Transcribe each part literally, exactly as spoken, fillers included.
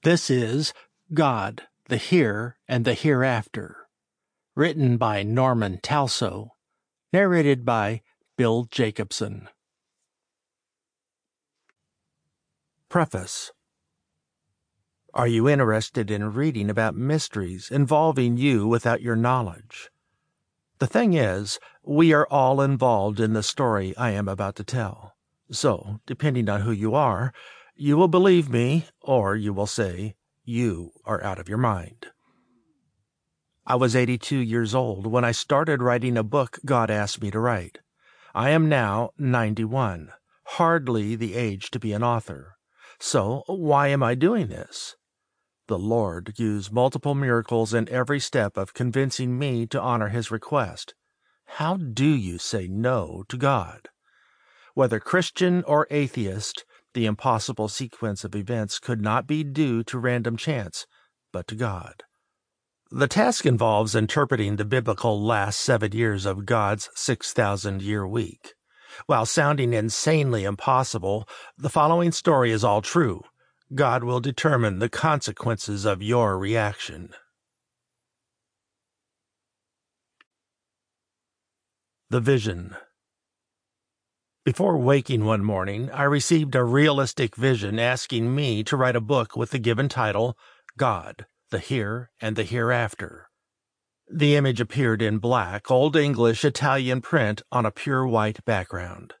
This is God, the Here and the Hereafter, written by Norman Talso, narrated by Bill Jacobson. Preface. Are you interested in reading about mysteries involving you without your knowledge? The thing is, we are all involved in the story I am about to tell. So, depending on who you are, you will believe me, or you will say, you are out of your mind. I was eighty-two years old when I started writing a book God asked me to write. I am now ninety-one, hardly the age to be an author. So, why am I doing this? The Lord used multiple miracles in every step of convincing me to honor His request. How do you say no to God? Whether Christian or atheist, the impossible sequence of events could not be due to random chance, but to God. The task involves interpreting the biblical last seven years of God's six thousand year week. While sounding insanely impossible, the following story is all true. God will determine the consequences of your reaction. The Vision. Before waking one morning, I received a realistic vision asking me to write a book with the given title, God, the Here and the Hereafter. The image appeared in black, Old English Italian print on a pure white background.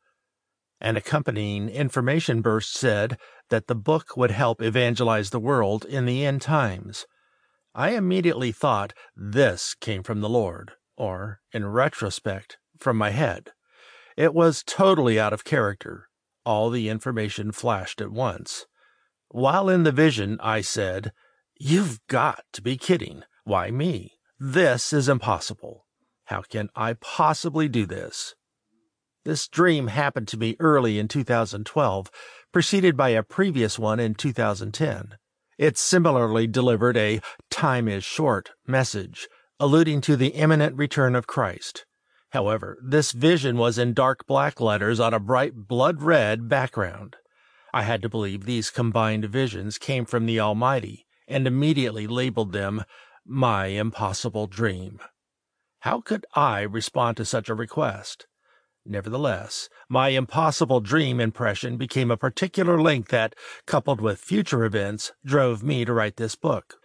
An accompanying information burst said that the book would help evangelize the world in the end times. I immediately thought this came from the Lord, or, in retrospect, from my head. It was totally out of character. All the information flashed at once. While in the vision, I said, "You've got to be kidding. Why me? This is impossible. How can I possibly do this?" This dream happened to me early in two thousand twelve, preceded by a previous one in two thousand ten. It similarly delivered a "time is short" message, alluding to the imminent return of Christ. However, this vision was in dark black letters on a bright blood-red background. I had to believe these combined visions came from the Almighty, and immediately labeled them my impossible dream. How could I respond to such a request? Nevertheless, my impossible dream impression became a particular link that, coupled with future events, drove me to write this book.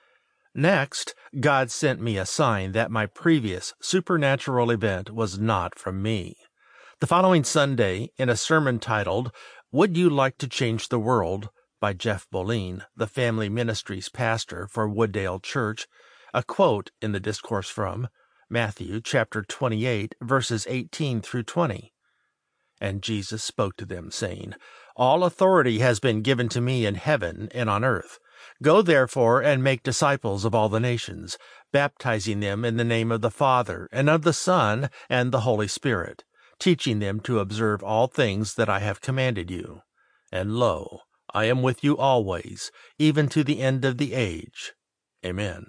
Next, God sent me a sign that my previous supernatural event was not from me. The following Sunday, in a sermon titled, "Would You Like to Change the World?" by Jeff Boline, the Family Ministries pastor for Wooddale Church, a quote in the discourse from Matthew chapter twenty-eight, verses eighteen through twenty. And Jesus spoke to them, saying, "All authority has been given to me in heaven and on earth. Go therefore and make disciples of all the nations, baptizing them in the name of the Father, and of the Son, and the Holy Spirit, teaching them to observe all things that I have commanded you. And lo, I am with you always, even to the end of the age. Amen."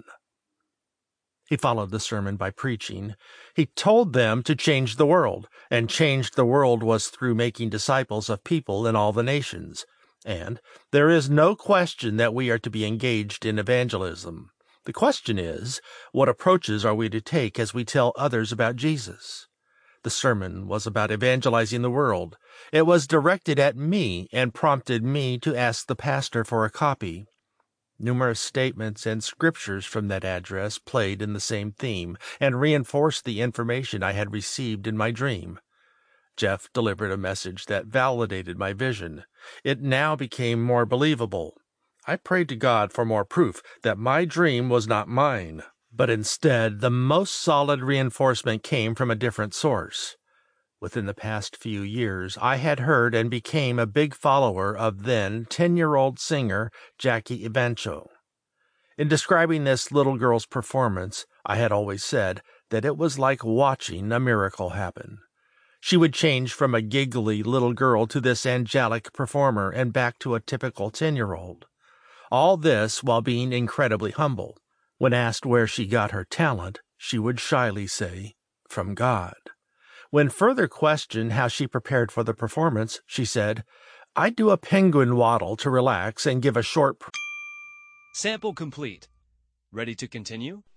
He followed the sermon by preaching. He told them to change the world, and change the world was through making disciples of people in all the nations. And there is no question that we are to be engaged in evangelism. The question is, what approaches are we to take as we tell others about Jesus? The sermon was about evangelizing the world. It was directed at me and prompted me to ask the pastor for a copy. Numerous statements and scriptures from that address played in the same theme and reinforced the information I had received in my dream. Jeff delivered a message that validated my vision. It now became more believable. I prayed to God for more proof that my dream was not mine, but instead the most solid reinforcement came from a different source. Within the past few years, I had heard and became a big follower of then ten-year-old singer Jackie Evancho. In describing this little girl's performance, I had always said that it was like watching a miracle happen. She would change from a giggly little girl to this angelic performer and back to a typical ten-year-old. All this while being incredibly humble. When asked where she got her talent, she would shyly say, "From God." When further questioned how she prepared for the performance, she said, "I do a penguin waddle to relax and give a short pr- Sample complete. Ready to continue?